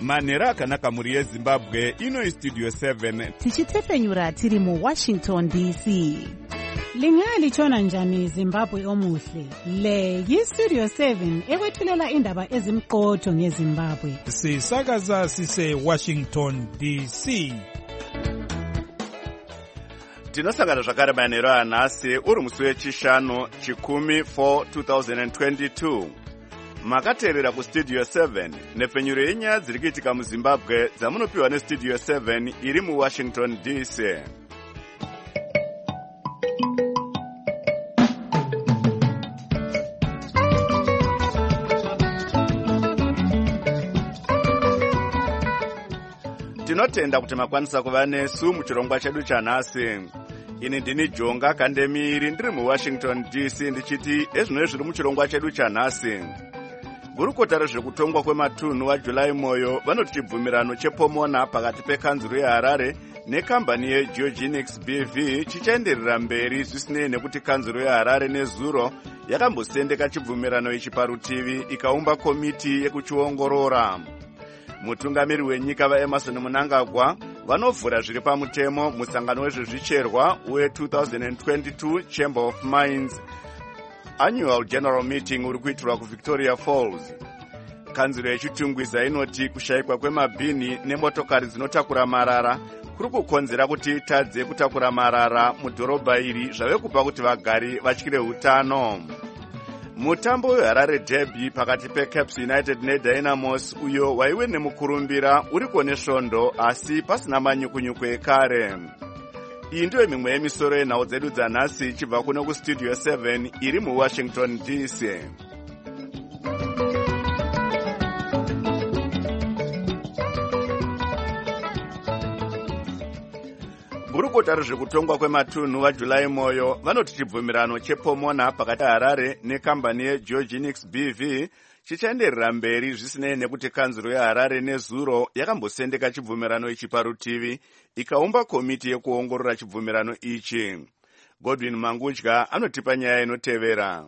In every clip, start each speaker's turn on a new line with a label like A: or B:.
A: manhero akanaka mhuri yezimbabwe. Ino istudio 7
B: tichitefenyura tiri muWashington DC.
C: Lingalitshona njani Zimbabwe omuhle? Le yistudio 7 ekwethulela indaba ezimqotho ngeZimbabwe.
D: Sisakaza sise Washington DC.
A: tinosangana zvakare manhero anhasi uri musi wechishanu chikumi 4 2022. makateerera kustudio 7 nepfenyuro yenyaya dziri kuitika muzimbabwe dzamunopiwa nestudio 7 iri muWashington DC. tinotenda kuti makwanisa kuva nesu muchirongwa chedu chanhasi. ini ndini Jonga Kandemiri ndiri muWashington DC ndichiti ezvino zviri muchirongwa chedu chanhasi. gurukota rezvekutongwa kwematunhu vaJuly Moyo vanoti chibvumirano chepomona pakati pekanzuru yeHarare nekambani yeGeogenics BV chichaenderera mberi zvisinei nekuti kanzuru yeHarare nezuro yakambosendeka chibvumirano ichi parutivi ikaumba komiti yekuchiongorora. mutungamiri wenyika vaEmerson Mnangagwa vanovhura zviri pamutemo musangano wezvezvicherwa we2022 Chamber of Mines Annual General Meeting uri kuitirwa kuVictoria Falls. kanzuro yechitungwiza inoti kushayikwa kwemabhini nemotokari dzinotakura marara kuri kukonzera kuti tadze kutakura marara mudhorobha iri zvave kupa kuti vagari vatyire utano. mutambo weHarare Derby pakati peCaps United neDynamos uyo waive nemukurumbira uriko nesvondo asi pasina manyukunyuku ekare. iyi ndiyo mimwe yemisoro yenhau dzedu dzanhasi ichibva kuno kustudio 7 iri muWashington DC. gurukota rezvekutongwa kwematunhu vaJuly Moyo vanoti chibvumirano chepomona pakati peHarare nekambani yeGeogenics BV chichaenderera mberi zvisinei nekuti kanzuro yeHarare nezuro yakambosendeka chibvumirano ichi parutivi ikaumba komiti yekuongorora chibvumirano ichi. Godwin Mangudya anotipa nyaya inotevera.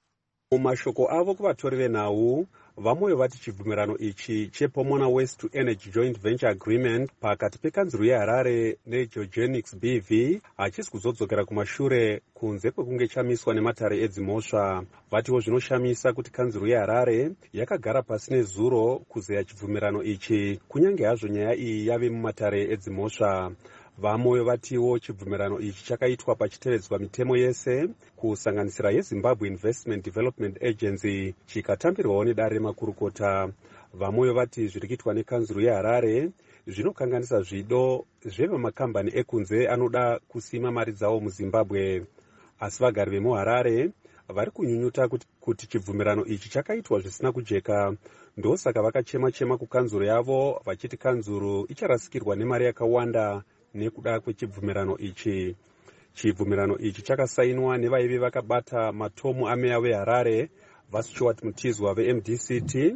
E: mumashoko avo kuvatori venhau vamoyo vati chibvumirano ichi chepomona Waste to Energy Joint Venture Agreement pakati pekanzuru yeHarare neGeogenics BV hachisi kuzodzokera kumashure kunze kwekunge chamiswa nematare edzimhosva. vatiwo zvinoshamisa kuti kanzuru yeHarare yakagara pasi nezuro kuzeya chibvumirano ichi kunyange hazvo nyaya iyi yave mumatare edzimhosva. vamoyo vatiwo chibvumirano ichi chakaitwa pachitevedzwa mitemo yese kusanganisira yeZimbabwe Investment Development Agency chikatambirwawo nedare remakurukota. vamoyo vati zviri kuitwa nekanzuru yeHarare zvinokanganisa zvido zvevemakambani ekunze anoda kusima mari dzavo muZimbabwe. asi vagari vemuHarare vari kunyunyuta kuti chibvumirano ichi chakaitwa zvisina kujeka. ndosaka vakachema-chema kukanzuru yavo vachiti kanzuru icharasikirwa nemari yakawanda nekuda kwechibvumirano ichi. chibvumirano ichi chakasainwa nevaive vakabata matomu ameya veHarare vaStuart Mutizwa veMDCT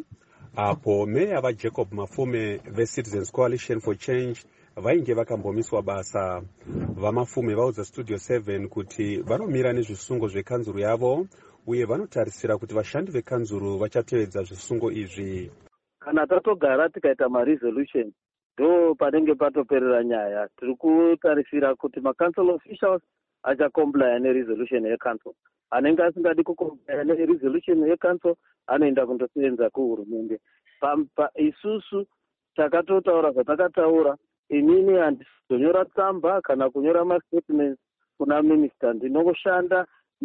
E: apo meya vaJacob Mafume veCitizens Coalition for Change vainge vakambomiswa basa. vamafume vaudza Studio 7 kuti vanomira nezvisungo zvekanzuru yavo uye vanotarisira kuti vashandi vekanzuru vachatevedza zvisungo izvi.
F: kana tatogara tikaita maresolution ndo panenge patoperera nyaya. tiri kutarisira kuti macouncil officials achakomplya neresolution yecouncil. anenge asingadi kukomplya neresolution yecouncil anoenda kundosenza kuhurumende. isusu takatotaura zvatakataura. inini handizonyora tsamba kana kunyora mastatements kuna minister. ndinongoshanda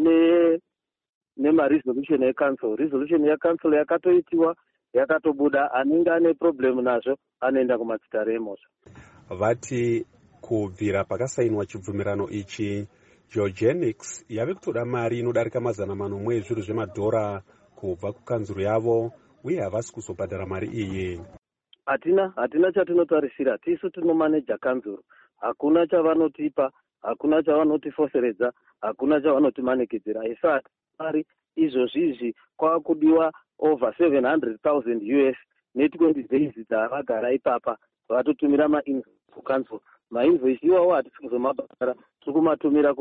F: nemaresolution yecouncil. resolution yecouncil yakatoitiwa yakatobuda. anenge ane problem nazvo anoenda kumatsitare emhosva.
E: vati kubvira pakasainwa chibvumirano ichi Geogenics yave kutoda mari inodarika $100 ezviro zvemadhora kubva kukanzuru yavo uye havasi kuzobhadhara mari iyi.
F: hatina chatinotarisira. tisu tinomaneja kanzuru. hakuna chavanotipa, hakuna chavanotifoseredza, hakuna chavanotimanekedzera. isati mari izvozvizvi kwakudiwa over $700,000 ne20 days dzavagara ipapa vatotumira mainvoice kukanzuru. mainvoice iwawo hatisi kuzomabhadhara. tiri kumatumira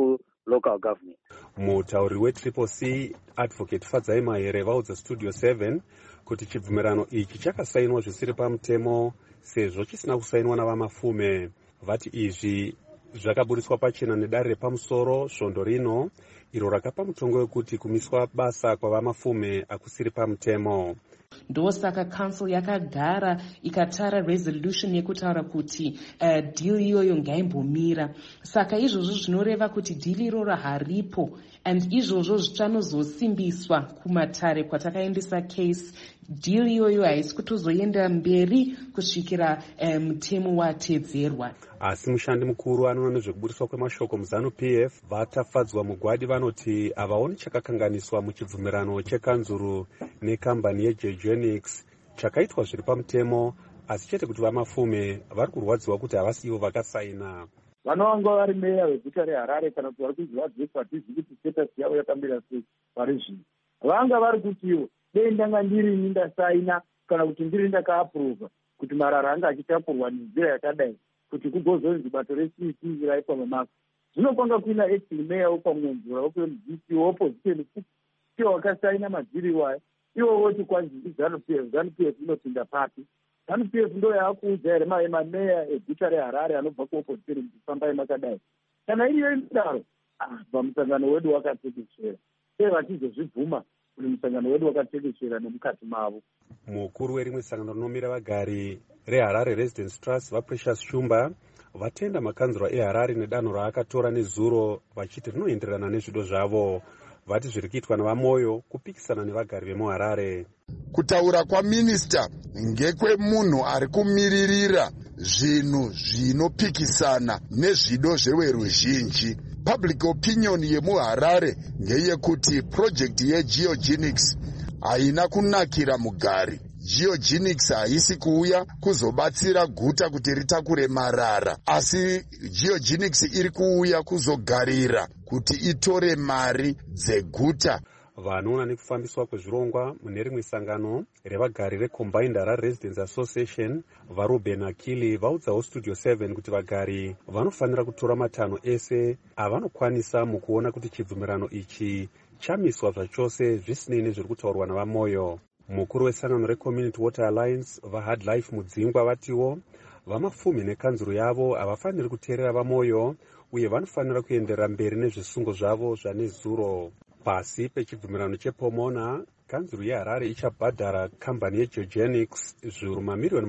F: local government.
E: Mutauri wetriple C Advocate Fadzai Mahere vaudza Studio 7 kuti chibvumirano ichi chakasainwa zvisiri pamutemo sezvo chisina kusainwa navamafume. Vati izvi zvakaburiswa pachena nedare repamusoro svondo rino iro rakapa mutongo wekuti kumiswa basa kwavamafume akusiri pamutemo.
G: Ndosaka council yakagara ikatara resolution yekutaura kuti deal iyoyo ngaimbomira. Saka izvozvo zvinoreva kuti deal iroro haripo, and izvozvo zvichanozosimbiswa kumatare kwatakaendesa case. Deal iyoyo haisi kutozoenda mberi kusvikira mutemo watedzerwa.
E: Asi mushandi mukuru anoona nezvekuburiswa kwemashoko muZANU-PF vatafadzwa mugwadi vanoti havaoni chakakanganiswa muchibvumirano chekanzuru nekambani yeGeogenics chakaitwa zviri pamutemo, asi chete kuti vamafume vari kurwadziwa kuti havasi ivo vakasaina.
H: Vanovanga vari meya weguta reHarare kana kuti vari kunzi vadzekwa hatizivi kuti status yavo yakamira sei vari zvino. Vanga vari kutiwo dei ndanga ndirini ndasaina kana kuti ndiri ndakaapuruvha kuti marara anga achitapurwa nenzira yakadai kuti kugozonzi bato reCEC raipa mamako. Zvino kwanga kuina acting meya wopamwenzura wopeMDC woopposition iwo wakasaina madziri iwayo. Iwo voti kwanzi ZANU-PF inopinda papi. ZANU-PF ndo yaakuudza here mameya eguta reHarare anobva kuopposition kuti fambai makadai. Kana iriyo inodaro, pamusangano wedu wakatekeshera. Sei vachizozvibvuma kuti musangano wedu wakatekeshera nemukati mavo.
E: Mukuru werimwe sangano rinomira vagari reHarare Residence Trust vaPrecious Shumba vatenda makanzurwa eHarare nedanho raakatora nezuro vachiti rinoenderana nezvido zvavo. Vati zviri kuitwa navamoyo kupikisana nevagari vemuHarare.
I: Kutaura kwaminista ngekwemunhu ari kumiririra zvinhu zvinopikisana nezvido zveveruzhinji. Public opinion yemuHarare ngeyekuti project yeGeogenics haina kunakira mugari. Geogenics haisi kuuya kuzobatsira guta kuti ritakure marara, asi Geogenics iri kuuya kuzogarira kuti itore mari dzeguta.
E: Vanoona nekufambiswa kwezvirongwa mune rimwe sangano revagari reCombined Harare Residents Association vaRuben Akili vaudzawo Studio 7 kuti vagari vanofanira kutora matanho ese avanokwanisa mukuona kuti chibvumirano ichi chamiswa zvachose zvisinei nezviri kutaurwa navamoyo. Mukuru wesangano reCommunity Water Alliance vaHard Life Mudzingwa vatiwo vamafume nekanzuru yavo havafaniri kuteerera vamoyo uye vanofanira kuenderera mberi nezvisungo zvavo zvanezuro. Pasi pechibvumirano chePomona, kanzuru yeHarare ichabhadhara kambani yeGeogenics zviuru mamirioni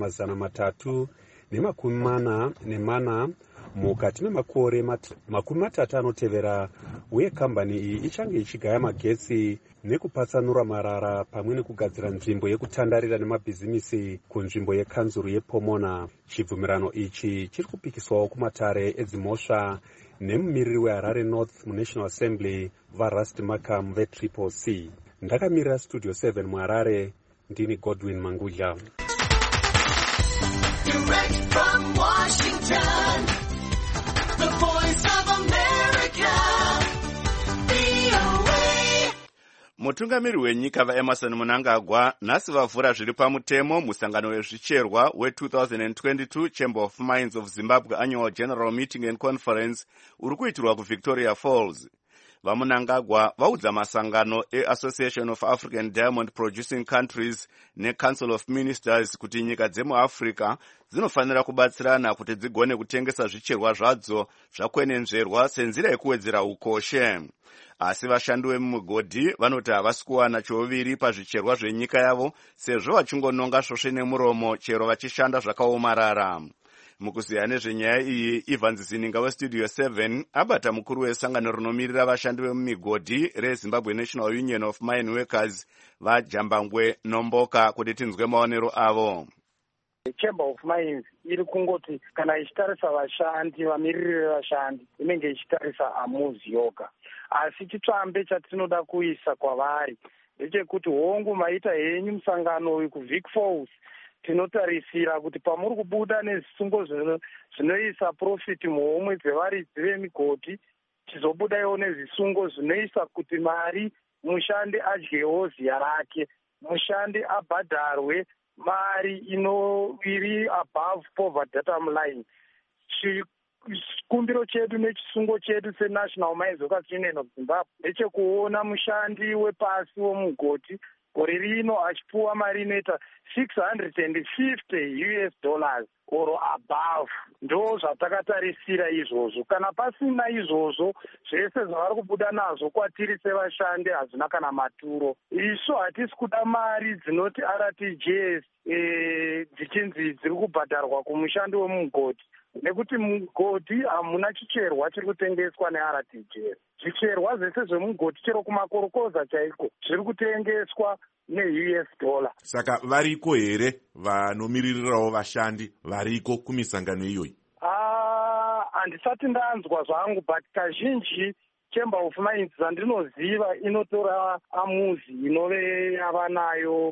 E: 340 mukati memakore 30 anotevera, uye kambani iyi ichange ichigaya magetsi nekupatsanura marara pamwe nekugadzira nzvimbo yekutandarira nemabhizimisi kunzvimbo yekanzuru yePomona. Chibvumirano ichi chiri kupikiswawo kumatare edzimhosva nemumiriri weHarare North muNational Assembly vaRusty Markham veTriple C. Ndakamirira Studio 7 muHarare, ndini Godwin Mangudya.
J: Direct from Washington, the Voice of America, VOA.
A: Mutungamiri wenyika vaEmerson Mnangagwa nhasi vavhura zviri pamutemo musangano wezvicherwa we2022 Chamber of Mines of Zimbabwe Annual General Meeting and Conference uri kuitirwa kuVictoria Falls. VaMnangagwa vaudza masangano eAssociation of African Diamond Producing Countries neCouncil of Ministers kuti nyika dzemuAfrica dzinofanira kubatsirana kuti dzigone kutengesa zvicherwa zvadzo zvakwenenzverwa senzira yekuwedzera ukoshe. Asi vashandi vemumugodhi vanoti havasi kuwana choviri pazvicherwa zvenyika yavo sezvo vachingononga svosve nemuromo chero vachishanda zvakaomarara. Mukuziya nezvenyaya iyi, Ivan Zininga weStudio 7 abata mukuru wesangano rinomirira vashandi vemumigodhi reZimbabwe National Union of Mine Workers vaJambangwe Nomboka kuti tinzwe maonero avo.
K: Chamber of Mines iri kungoti kana ichitarisa vashandi, vamiriri vevashandi inenge ichitarisa amuzi yoga. Asi chitsvambe chatinoda kuisa kwavari ndechekuti hongu maita henyu musangano uyu kuVic Falls, tinotarisira kuti pamuri kubuda nezvisungo zvinoisa profit muhomwe dzevaridzi vemigodhi, chizobudaiwo nezvisungo zvinoisa kuti mari mushandi adyewo ziya rake, mushandi abhadharwe mari iri above poverty datum line. chikumbiro chedu nechisungo chedu senational mines workers union of Zimbabwe ndechekuona mushandi wepasi womugoti gore rino achipuwa mari inoita $650 or above. Ndo zvatakatarisira izvozvo. Kana pasina izvozvo zvese zvavari kubuda nazvo kwatiri sevashandi hazvina kana maturo. Isu hatisi kuda mari dzinoti RTGS dzichinzi dziri kubhadharwa kumushandi wemugoti, nekuti mugoti hamuna chicherwa chiri kutengeswa neRTGS. Zvicherwa zvese zvemugoti chero kumakorokoza chaiko zviri kutengeswa ne$US.
L: Saka variko here vanomiririrawo vashandi variko kumisangano iyoyi?
K: Handisati ndanzwa zvangu, but kazhinji Chamber of Mines dzandinoziva inotora amuzi inove yavanayo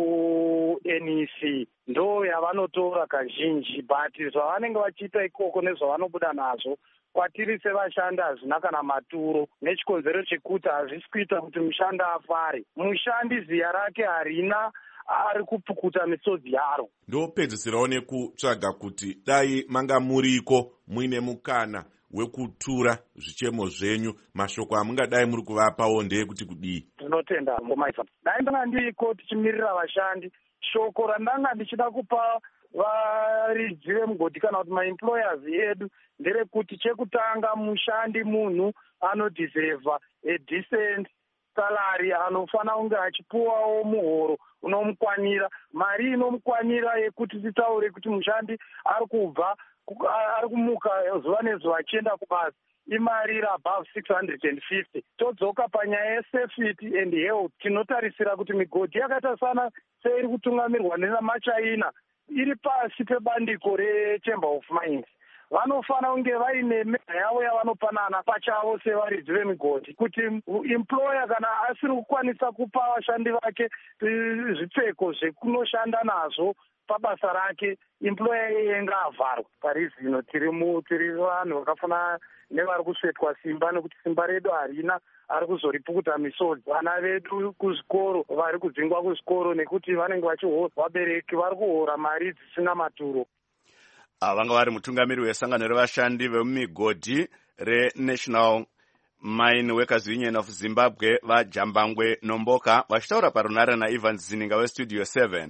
K: mu-NEC ndo yavanotora kazhinji, but zvavanenge vachiita ikoko nezvavanobuda nazvo kwatiri sevashandi hazvina kana maturo, nechikonzero chekuti hazvisi kuita kuti mushandi afare. Mushandi ziya rake harina, ari kupukuta misodzi yaro.
L: Ndopedzisirawo nekutsvaga kuti dai manga muriko muine mukana wekutura zvichemo zvenyu, mashoko amungadai muri kuvapawo ndeyekuti kudii?
K: Tinotenda ngomaisa. Dai ndanga ndiko tichimirira vashandi, shoko randanga ndichida kupa varidzi vemugodi kana kuti maemployers edu nderekuti chekutanga mushandi munhu anodiseva a decent salary, anofana kunge achipuwawo muhoro unomukwanira, mari inomukwanira yekuti titaure kuti mushandi ari kubva ari kumuka zuva nezuva achienda kubasa imari iri above 650. Todzoka panyaya yesafety and health, tinotarisira kuti migodhi yakaita sana seiri kutungamirwa nenamachaina iri pasi pebandiko reChamber of Mines. Vanofana kunge vaine meza yavo yavanopanana pachavo sevaridzi vemigodhi, kuti employer kana asiri kukwanisa kupa vashandi vake zvipfeko zvekunoshanda nazvo pabasa rake, employer yenga avharwa. Parizino tiri vanhu vakafana nevari kusvetwa simba, nekuti simba redu harina, ari kuzoripukuta misodzi. Vana vedu kuzvikoro vari kudzingwa kuzvikoro nekuti vanenge vachihora, vabereki vari kuhora mari dzisina maturo.
A: Vanga vari mutungamiri wesangano revashandi vemumigodhi reNational Mine Workers Union of Zimbabwe vaJambangwe Nomboka vachitaura parunare naEvans Zininga weStudio 7.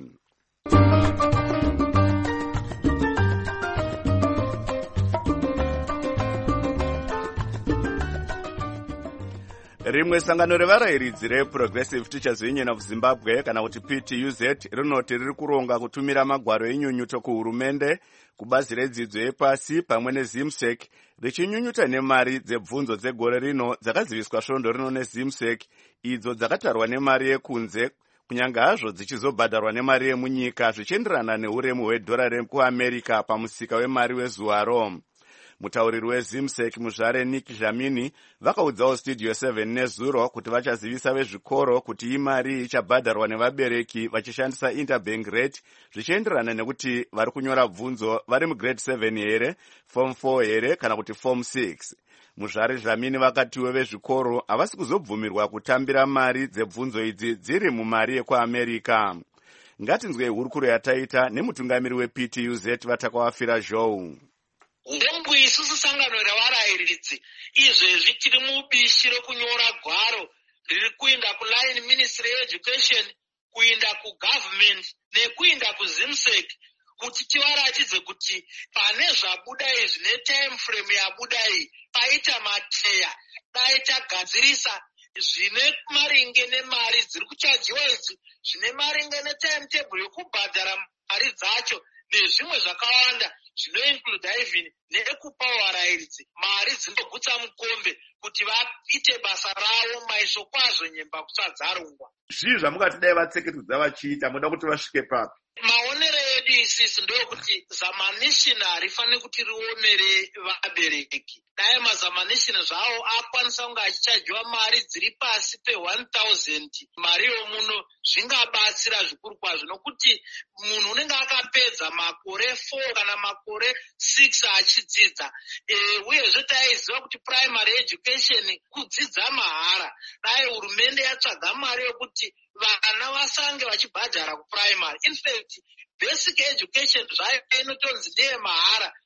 A: Rimwe sangano revarayiridzi reProgressive Teachers Union of Zimbabwe kana kuti PTUZ rinoti riri kuronga kutumira magwaro enyunyuto kuhurumende, kubazi redzidzo yepasi pamwe neZimsec, richinyunyuta nemari dzebvunzo dzegore rino dzakaziviswa svondo rino neZimsec, idzo dzakatarwa nemari yekunze kunyange hazvo dzichizobhadharwa nemari yemunyika zvichienderana neuremu hwedhora rekuAmerica pamusika wemari wezuvaro. Mutauriri weZimsec muzvare Nick Dlamini vakaudzawo Studio 7 nezuro kuti vachazivisa vezvikoro kuti imari ichabhadharwa nevabereki vachishandisa interbank rate zvichienderana nekuti vari kunyora bvunzo vari mugrade 7 here, form 4 here kana kuti form 6. Muzvare Dlamini vakatiwo vezvikoro havasi kuzobvumirwa kutambira mari dzebvunzo idzi dziri mumari yekuAmerica. Ngatinzwei hurukuro yataita nemutungamiri wePTUZ vatakawafira Joe.
M: Ndembu isusu sangano revarayiridzi izvezvi tiri mubishi rekunyora gwaro riri kuinda kuline Ministry yeEducation, kuinda kugovernment nekuinda kuZimsec kuti tivaratidze kuti pane zvabuda izvi netime frame yabuda iyi paita mateya dai tagadzirisa zvine maringe nemari dziri kuchajiwa idzi, zvine maringe netimetable yokubhadhara mari dzacho nezvimwe zvakawanda zvinoinclude even nekupawo varayiridzi mari dzinogutsa mukombe kuti vaite basa ravo maisho kwazvo nyemba kusadzarungwa.
A: Zvii zvamungati dai vatseketedza vachiita, muda kuti vasvike papi?
M: Maonero edu isisi ndokuti zamanishini harifani kuti riomere vabereki. Dai mazamanishini zvavo akwanisa kunge achichajiwa mari dziri pasi pe$1,000 mari yomuno, zvingabatsira zvikuru kwazvo, nokuti munhu unenge akapedza makore 4 kana makore 6 achidzidza. Uyezve taiziva kuti primary education kudzidza mahara. Dai hurumende yatsvaga mari yokuti vana vasange vachibhadhara kuprimary. In fact, basic education zvayo inotonzi ndeye mahara,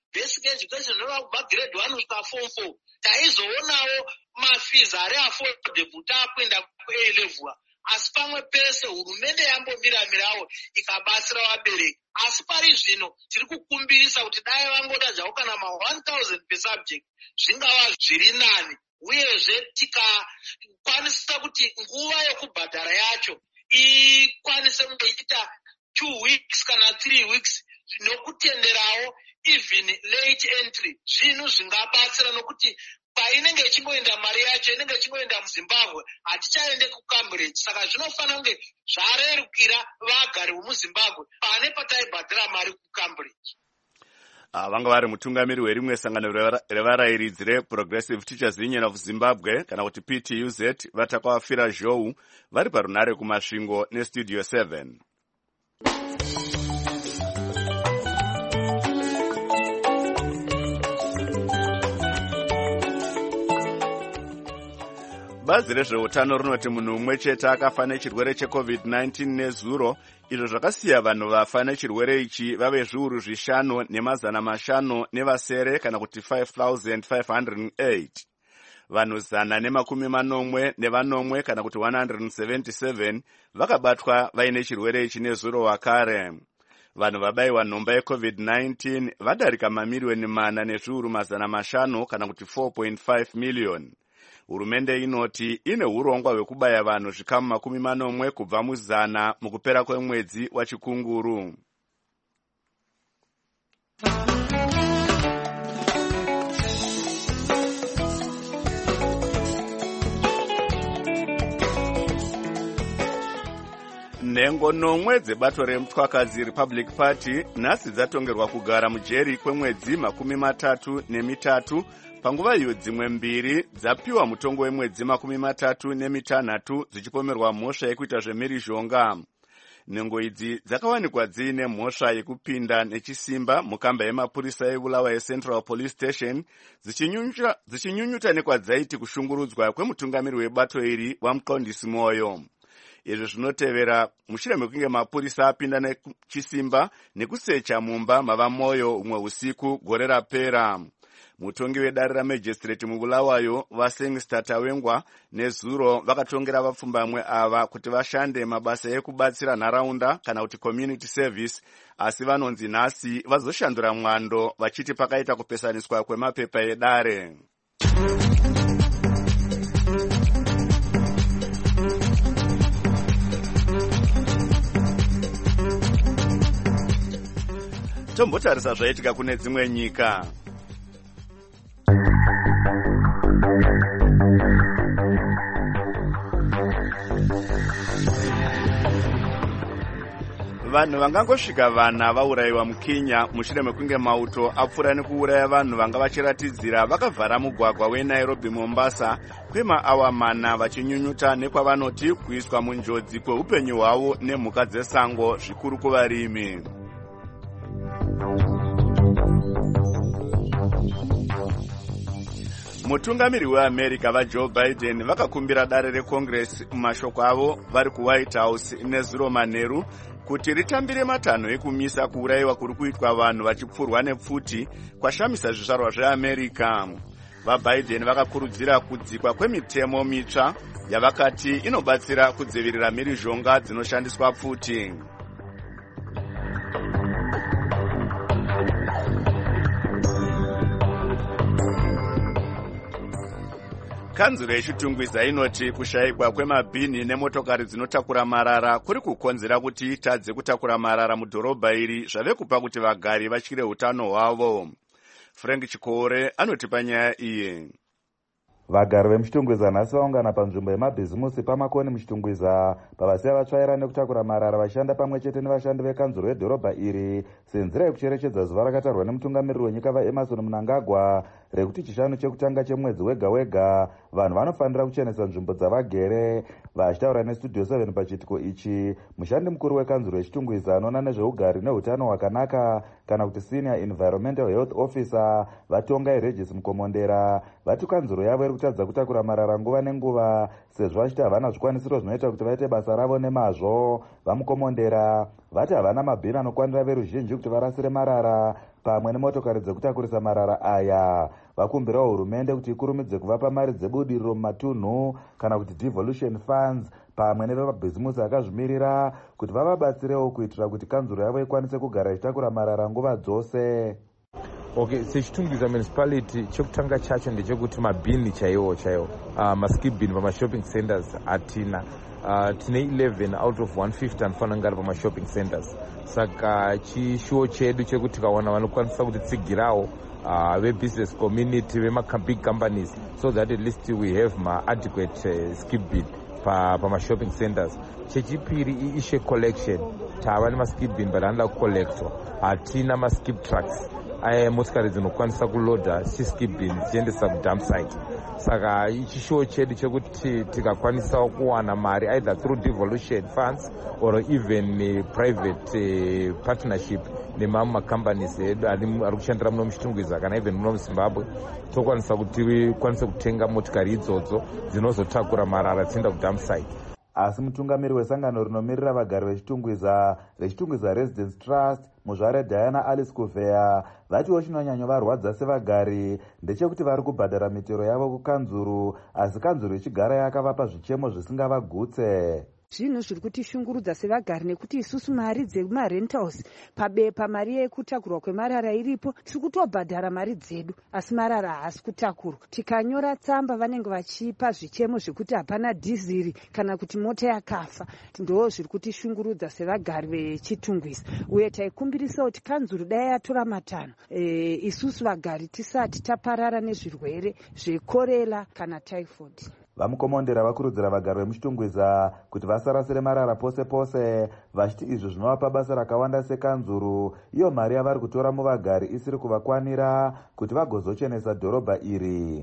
M: basic education inova kubva grade 1 kusvika form 4 taizoonawo mafees ari affordable taakuenda ku-A level. Asi pamwe pese hurumende yambomira-mirawo ikabatsira vabereki. Asi pari zvino tiri kukumbirisa kuti dai vangoda zvavo kana ma-1,000 per subject zvingava zviri nani, uyezve tikakwanisa kuti nguva yokubhadhara yacho ikwanise kungoita 2 weeks kana 3 weeks nokutenderawo even late entry. Zvinhu zvingabatsira nokuti painenge ichingoenda mari yacho inenge ichingoenda muZimbabwe, hatichaende kuCambridge. Saka zvinofanira kunge zvarerukira vagari vomuZimbabwe pane pataibhadhira mari kuCambridge.
A: Vanga vari mutungamiri werimwe sangano revarayiridzi reProgressive Teachers Union of Zimbabwe kana kuti PTUZ vatakawafira zhou vari parunare kumasvingo nestudio 7. Bazi rezveutano rinoti munhu umwe chete akafa nechirwere cheCovid-19 nezuro, izvo zvakasiya vanhu vafa nechirwere ichi vave zviuru 5,500 nevasere kana kuti 5,508. Vanhu 140 kana kuti 177 vakabatwa vaine chirwere ichi nezuro wakare. Vanhu vabayiwa nhomba yeCovid-19 vadarika mamiliyoni 4,500 kana kuti 4.5 miliyoni. Hurumende inoti ine urongwa hwekubaya vanhu zvikamu 40 kubva mu100 mukupera kwemwedzi wachikunguru. Nhengo 9 dzebato remutwakadzi Republic Party nhasi dzatongerwa kugara mujeri kwemwedzi 33 panguva iyo dzimwe 2 dzapiwa mutongo wemwedzi 36 dzichipomerwa mhosva yekuita zvemhirizhonga. Nhengo idzi dzakawanikwa dziine mhosva yekupinda nechisimba mukamba yemapurisa eBulawayo yeCentral Police Station dzichinyunyuta nekwadzaiti kushungurudzwa kwemutungamiri webato iri waMuqondisi Moyo. Izvi zvinotevera mushure mekunge mapurisa apinda nechisimba nekusecha mumba mava Moyo umwe usiku gore rapera. Mutongi wedare ramajistrate muBulawayo vaSengster Tawengwa nezuro vakatongera vapfumbamwe ava kuti vashande mabasa ekubatsira nharaunda kana kuti community service, asi vanonzi nhasi vazoshandura mwando vachiti pakaita kupesaniswa kwemapepa edare. Tombotarisa zvaitika kune dzimwe nyika. Vanhu vangangosvika 4 vaurayiwa muKenya mushure mekunge mauto apfuura nekuuraya vanhu vanga vachiratidzira vakavhara mugwagwa weNairobi Mombasa kwemaawa 4 vachinyunyuta nekwavanoti kuiswa munjodzi kweupenyu hwavo nemhuka dzesango zvikuru kuvarimi. Mutungamiri weAmerica vaJoe Biden vakakumbira dare reCongress mumashoko avo vari kuWhite House nezuro manheru kuti ritambire matanho ekumisa kuurayiwa kuri kuitwa vanhu vachipfurwa nepfuti kwashamisa zvizvarwa zveAmerica. VaBiden vakakurudzira kudzikwa kwemitemo mitsva yavakati inobatsira kudzivirira mhirizhonga dzinoshandiswa pfuti. Kanzuro yechitungwiza inoti kushayikwa kwemabhini nemotokari dzinotakura marara kuri kukonzera kuti tadze kutakura marara mudhorobha iri zvave kupa kuti vagari vatyire utano hwavo. Frank Chikore anoti panyaya iyi.
N: Vagari vemuchitungwiza nhasi vaungana panzvimbo yemabhizimusi pamakoni muchitungwiza pavasiya vatsvaira nekutakura marara vashanda pamwe chete nevashandi vekanzuro yedhorobha iri senzira yekucherechedza zuva rakatarwa nemutungamiriri wenyika vaEmerson Mnangagwa rekuti chishanu chekutanga chemwedzi wega wega vanhu vanofanira kuchenesa nzvimbo dzavagere. Vachitaura nestudio 7 pachiitiko ichi, mushandi mukuru wekanzuro yechitungwiza anoona nezveugari neutano hwakanaka kana kuti senior environmental health officer Vatongai Regis Mukomondera vati kanzuro yavo iri kutadza kutakura marara nguva nenguva sezvo vachiti havana zvikwanisiro zvinoita kuti vaite basa ravo nemazvo. Vamukomondera vati havana mabhini anokwanira veruzhinji kuti varasire marara pamwe nemotokari dzekutakurisa marara aya. Vakumbirawo hurumende kuti ikurumidze kuvapa mari dzebudiriro mumatunhu kana kuti devolution funds pamwe nevemabhizimusi akazvimirira kuti vavabatsirewo kuitira kuti kanzuro yavo ikwanise kugara ichitakura marara nguva dzose.
O: Okay, sechitungwiza municipality chekutanga chacho ndechekuti mabhini chaiwo maskip bin pamashopping centers hatina. Tine 11 out of 150 anofanira kunge ari pamashopping centers. Saka chishuwo chedu chekuti tikawana vanokwanisa kutitsigirawo ve-business community vema-big companies so that at least we have ma-adequate skip bin pamashopping centers. Chechipiri i-issue collection tava nemaskip bin but anoda kucollectwa. Hatina maskip trucks motikari dzinokwanisa kuloda chiskip bin dzichiendesa kudump site. Saka chishuwo chedu chekuti tikakwanisa kuwana mari either through devolution funds or even private partnership nemamwe macompanies edu ari kushandira muno muchitungwiza kana even muno muzimbabwe tokwanisa kuti kwanise kutenga motikari idzodzo dzinozotakura marara dzichienda kudump site.
N: Asi mutungamiri wesangano rinomirira vagari vechitungwiza Residence Trust muzvare Diana Alice Kuvea vatiwo chinonyanyovarwadza sevagari ndechekuti vari kubhadhara mitero yavo kukanzuru asi kanzuru ichigara yakavapa zvichemo zvisingavagutse.
P: Zvinhu zviri kutishungurudza sevagari nekuti isusu mari dzemarentals pabepa mari yekutakurwa kwemarara iripo tiri kutobhadhara mari dzedu asi marara haasi kutakurwa. Tikanyora tsamba vanenge vachipa zvichemo zvekuti hapana dhiziri kana kuti mota yakafa. Ndo zviri kutishungurudza sevagari vechitungwiza uye taikumbirisa kuti kanzuru dai yatora matanho isusu vagari tisati taparara nezvirwere zvekorera kana typhoid.
N: Vamukomondera vakurudzira vagari vemuchitungwiza kuti vasarasire marara pose pose vachiti izvo zvinovapa basa rakawanda sekanzuru iyo mari yavari kutora muvagari isiri kuvakwanira kuti vagozochenesa dhorobha iri.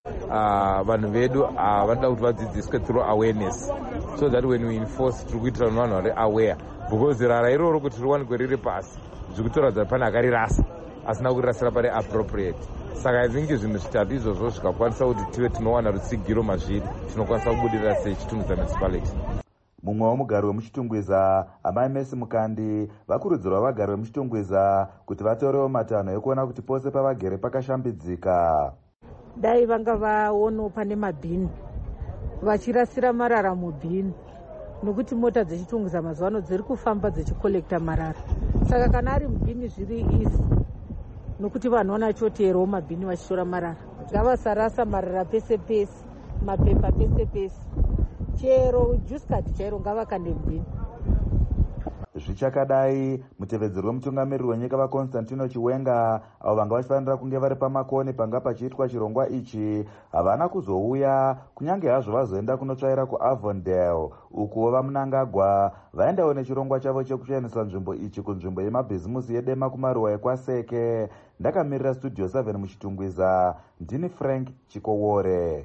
O: Vanhu vedu vanoda kuti vadzidziswe through awareness so that when we enforce tiri kuitira kuti vanhu vari aware because rara iroro kuti riwanikwe riri pasi zviri kutoradza pane akarirasa asina kurirasira pari appropriate. Saka izingi zvinhu zvitatu izvozvo zvikakwanisa kuti tive tinowana rutsigiro mazviri tinokwanisa kubudirira sechitungwiza municipality.
N: Mumwe womugari wemuchitungwiza Amai Messi Mukandi vakurudzirwa vagari vemuchitungwiza kuti vatorewo matanho ekuona kuti pose pavagere pakashambidzika.
Q: Dai vanga vaonawo pane mabhini vachirasira marara mubhini nokuti mota dzechitungwiza mazuva ano dziri kufamba dzichikolekta marara. Saka kana ari mubhini zviri isi nokuti vanhu vanachotero mabhini vachitora marara. Ngavasarasa marara pese pese, mapepa pese pese, chero juskati chairo ngavakande mubhini.
N: Zvichakadai mutevedzeri wemutungamiriri wenyika vaConstantino Chiwenga avo vanga vachifanira kunge vari pamakoni panga pachiitwa chirongwa ichi havana kuzouya kunyange hazvo vazoenda kunotsvaira kuAvondale ukuwo vamunangagwa vaendawo nechirongwa chavo chekuchainisa nzvimbo ichi kunzvimbo yemabhizimusi yedema kumaruwa ekwaseke. Ndakamirira studio 7 muchitungwiza ndini Frank Chikowore.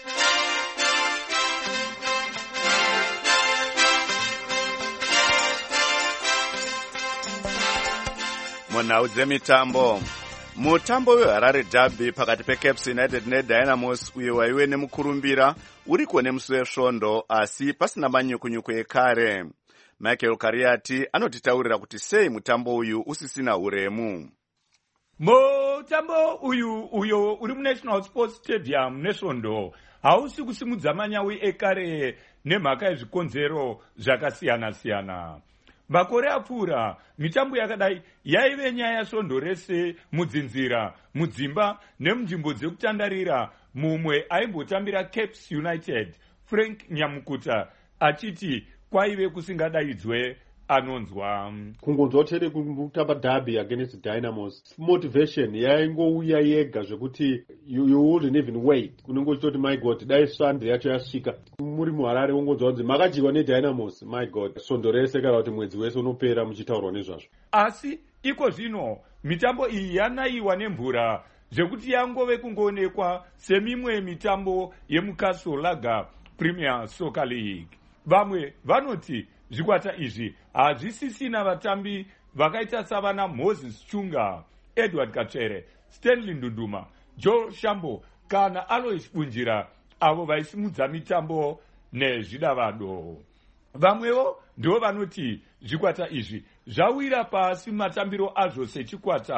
A: Munhau dzemitambo. Mutambo weHarare Derby pakati peCaps United neDynamos uyo waive nemukurumbira uriko nemusi wesvondo asi pasina manyukunyuku ekare. Michael Kariati anotitaurira kuti sei mutambo uyu usisina uremu.
D: Mutambo uyo uri muNational Sports Stadium nesvondo hausi kusimudza manyawi ekare nemhaka yezvikonzero zvakasiyana-siyana. Makore apfuura mitambo yakadai yaive nyaya yasvondo rese mudzinzira, mudzimba nemunzvimbo dzekutandarira. Mumwe aimbotambira Caps United, Frank Nyamukuta, achiti kwaive kusingadaidzwe anonzwa.
R: Kungonzwa tere kutamba derby against Dynamos. Motivation yaingouya yega zvekuti you wouldn't even wait. Kunenge uchitoti my god dai Sunday yacho yasvika. Muri muHarare ungonzwa kunzi makadyiwa neDynamos. My god svondo rese kana kuti mwedzi wese unopera muchitaurwa nezvazvo.
D: Asi iko zvino mitambo iyi yanaiwa nemvura zvekuti yangove kungoonekwa semimwe mitambo yemuCastle Lager Premier Soccer League. Vamwe vanoti zvikwata izvi hazvisisina vatambi vakaita savana Moses Chunga, Edward Katsvere, Stanley Ndunduma, Joel Shambo kana Alois Bunjira avo vaisimudza mitambo nezvidavado. Vamwewo ndivo vanoti zvikwata izvi zvawira pasi matambiro azvo sechikwata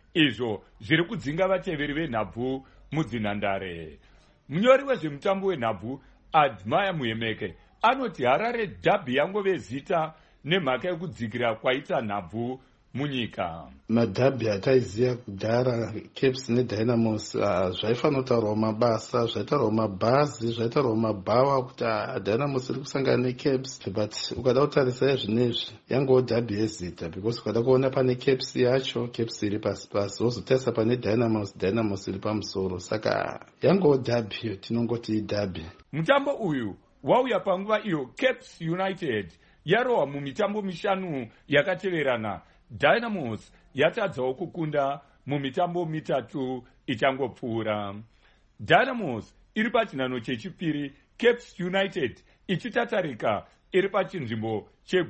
D: izvo zviri kudzinga vateveri venhabvu mudzinhandare. Munyori wezvemutambo wenhabvu Admire Muhemeke anoti Harare Derby yangove zita nemhaka yekudzikira kwaita nhabvu munyika.
S: Madhabhi ataiziva kudhara Caps neDynamos zvaifanira kutaurwa mabasa, zvaitaurwa mabhazi, zvaitaurwa mabhawa kuti Dynamos iri kusangana neCaps, but ukada kutarisa zvinezvi yangowo dhabhi yezita, because ukada kuona pane Caps yacho, Caps iri pasi pasi, wozotarisa pane Dynamos iri pamusoro, saka yangowo dhabhi, tinongoti dhabhi.
D: Mutambo uyu wauya panguva iyo Caps United yarohwa mumitambo 5 yakateverana. Dynamos yatadzawo kukunda mumitambo 3 ichangopfuura. Dynamos iri pachinhano chechipiri, Caps United ichitatarika iri pachinzvimbo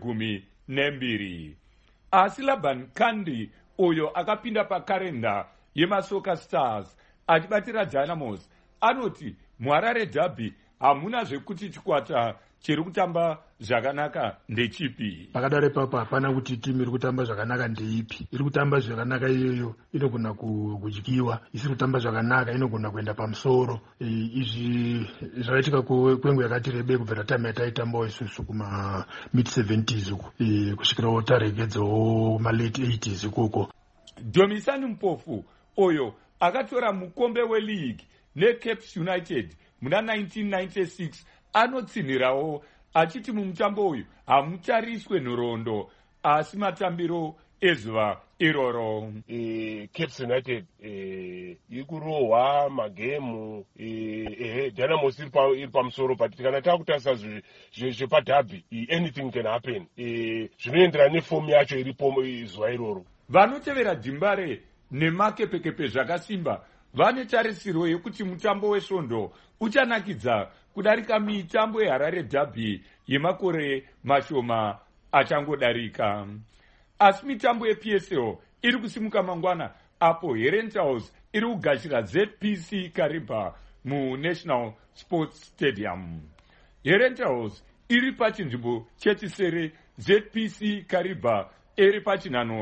D: che12. Asi Laban Kandi uyo akapinda pakarenda yeMasoka Stars achibatira Dynamos anoti muHarare Derby hamuna zvekuti chikwata chiri kutamba zvakanaka ndechipi.
T: Pakadaro ipapo hapana kuti timu iri kutamba zvakanaka ndeipi. Iri kutamba zvakanaka iyoyo inogona kudyiwa, isiri kutamba zvakanaka inogona kuenda pamusoro. Izvi zvaitika kwenguva yakati rebei kubvira time yataitambawo isusu kuma mid 70s uku kusvikirawo taregedzawo ma late 80s ikoko.
D: Domisani Mpofu oyo akatora mukombe weLeague neCaps United muna 1996 anotsinhirawo achiti mumutambo uyu hamutariswe nhoroondo asi matambiro ezuva iroro.
U: Caps United iri kurohwa magemu, Dynamos iri pamusoro, but kana takutarisa zvepadhabhi anything can happen. Zvinoenderana nefomu yacho iripo zuva iroro.
D: Vanotevera Dhimbare nemakepekepe zvakasimba vane tarisiro yekuti mutambo wesvondo uchanakidza kudarika mitambo yeHarare Derby yemakore mashoma achangodarika. Asi mitambo yePSL iri kusimuka mangwana apo Herentals iri kugashira ZPC Kariba muNational Sports Stadium. Herentals iri pachinzvimbo chechisere, ZPC Kariba iri pachinhano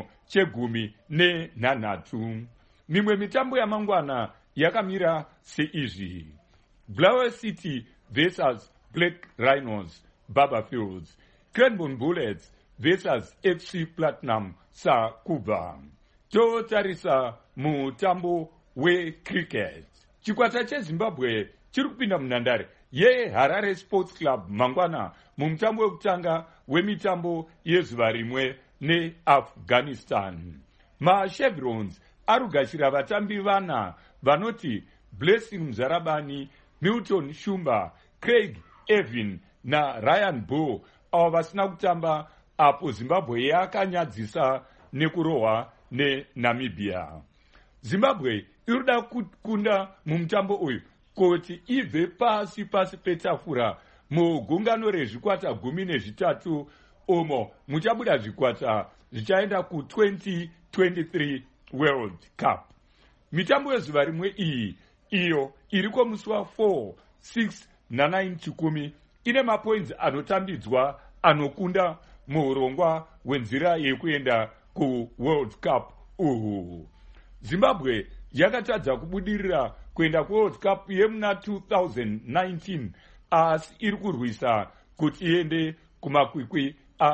D: che13. Mimwe mitambo yamangwana yakamira seizvi: Blair City vs Black Rhinos Barberfields, Cranbourne Bullets vs FC Platinum Sakuba. Totarisa mutambo wecricket. Chikwata cheZimbabwe chiri kupinda munhandare yeHarare Sports Club mangwana mumutambo wekutanga wemitambo yezuva rimwe neAfghanistan. MaChevrons arugashira vatambi 4 vanoti Blessing Mzarabani, Milton Shumba, Craig Evin na Ryan Bull, avo vasina kutamba apo Zimbabwe yakanyadzisa nekurohwa neNamibia. Zimbabwe irikuda kukunda mumutambo uyu kuti ibve pasi petafura mugungano rezvikwata 13 umo muchabuda zvikwata zvichaenda ku2023 World Cup. Mitambo yezuva rimwe iyo iriko musi wa4, 6 na9 chikumi ine mapoints anotambidzwa anokunda muurongwa wenzira yekuenda kuWorld Cup uhu. Zimbabwe yakatadza kubudirira kuenda kuWorld Cup yemuna 2019 asi iri kurwisa kuti iende kumakwikwi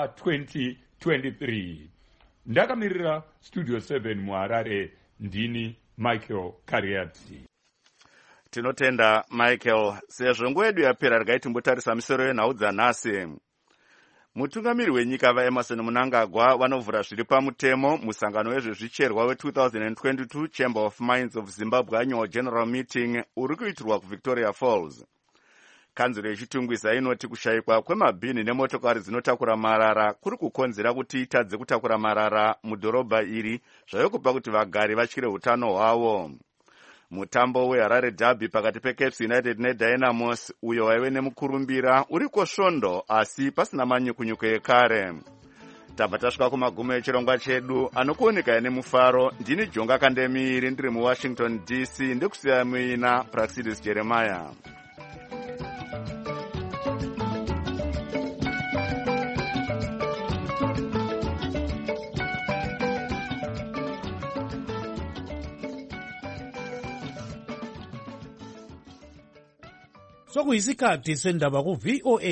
D: a2023. Ndakamirira Studio 7 muHarare, ndini Michael Kariati.
A: Tinotenda Michael. Sezvo nguva yedu yapera regai timbotarisa misoro yenhau dzanhasi. Mutungamiri wenyika vaEmerson Mnangagwa vanovhura zviri pamutemo musangano wezvezvicherwa we2022 Chamber of Mines of Zimbabwe Annual General Meeting uri kuitirwa kuVictoria Falls. Kanzuro yechitungwiza inoti kushayikwa kwemabhini nemotokari dzinotakura marara kuri kukonzera kuti itadze kutakura marara mudhorobha iri, zvayokupa kuti vagari vatyire utano hwavo. Mutambo weHarare Derby pakati peCaps United neDynamos uyo waive nemukurumbira uriko svondo asi pasina manyukunyuko ekare. Tabva tasvika kumagumo echirongwa chedu anokuoneka nemufaro. Ndini Jonga Kandemiri ndiri muWashington DC ndikusiya muina Praxidis Jeremiah.
B: sokuyisikhathi sendaba ku-VOA